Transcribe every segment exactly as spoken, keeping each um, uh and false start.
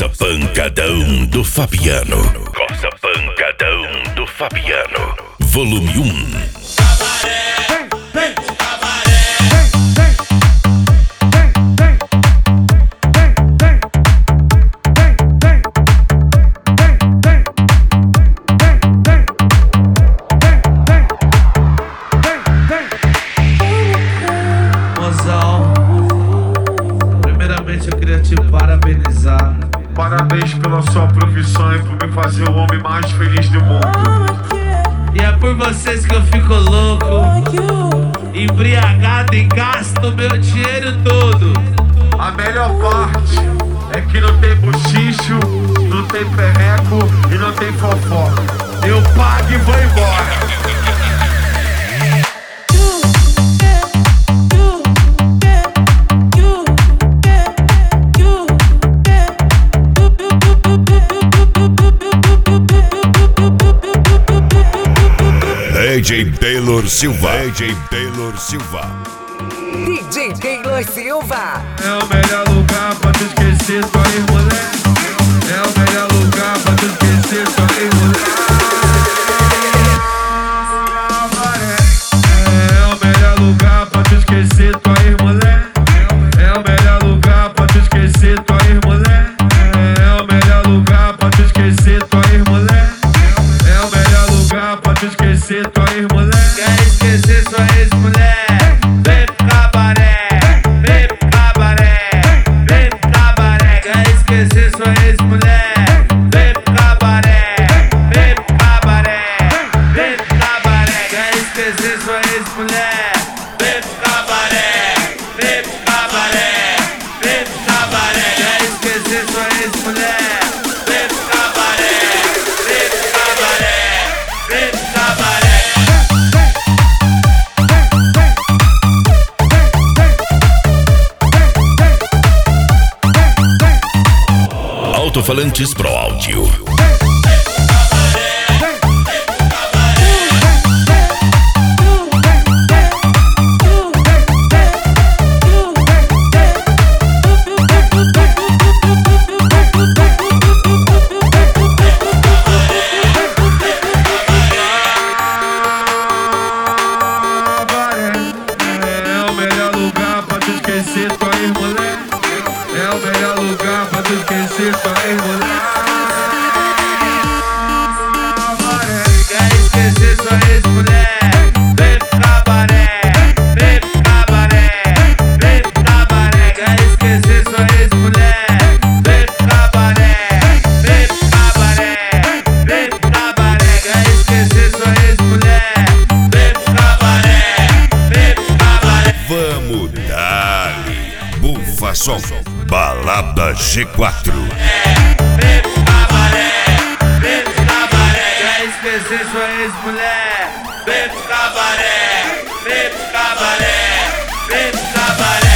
Corsa Pancadão do Fabiano. Corsa Pancadão do Fabiano. Volume um. Primeiramente eu queria te parabenizar. Parabéns pela sua profissão e por me fazer o homem mais feliz do mundo. E é por vocês que eu fico louco, embriagado e gasto meu dinheiro todo. A melhor parte é que não tem bochicho, não tem perreco e não tem fofoca. Eu pago e vou embora. D J Taylor Silva. D J Taylor Silva. D J Taylor Silva. É o melhor lugar pra tu esquecer tua ex-mulher. É o melhor lugar pra tu esquecer tua ex-mulher. É o melhor lugar pra tu esquecer tua ex-mulher. É o melhor lugar pra tu esquecer tua ex-mulher. É o melhor lugar pra tu esquecer tua ex-mulher. É o melhor lugar pra tu esquecer tua ex-mulher. Quer esquecer sua ex-mulher? Vem pro cabaré, vem pro cabaré, vem pro cabaré. Quer esquecer sua ex-mulher? Vem pro cabaré, vem pro cabaré, vem pro cabaré. Quer esquecer sua ex-mulher? Vem pro cabaré, vem pro cabaré, vem pro cabaré. Quer esquecer sua ex-mulher? Vem pro cabaré, vem pro cabaré, vem pro cabaré. Alto-falantes Pro Áudio. É o melhor lugar pra tu esquecer tua ex-mulher. É o melhor lugar pra tu esquecer tua ex-mulher. Quer esquecer sua ex-mulher? Vem pro cabaré, vem pro cabaré, vem pro cabaré. Quer esquecer sua ex-mulher? Vem pro cabaré, vem pro cabaré, vem pro cabaré. Quer esquecer sua ex-mulher? Vem pro cabaré, vem pro cabaré. Vamos dar-lhe Bufa Som. Balada G quatro. Vem pro cabaré, vem pro cabaré. Quer esquecer sua ex-mulher? Vem pro cabaré, vem pro cabaré, vem pro cabaré.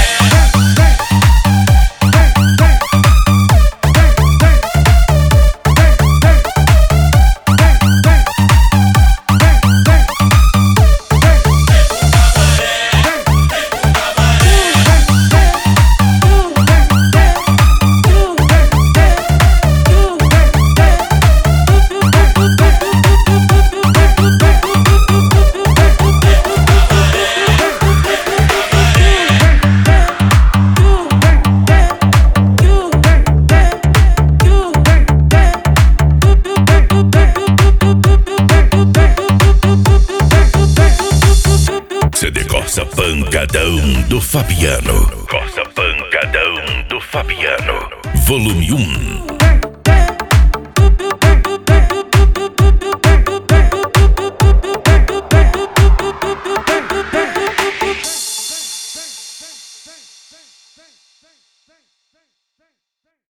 C D Corsa Pancadão do Fabiano. Corsa Pancadão do Fabiano. Volume um.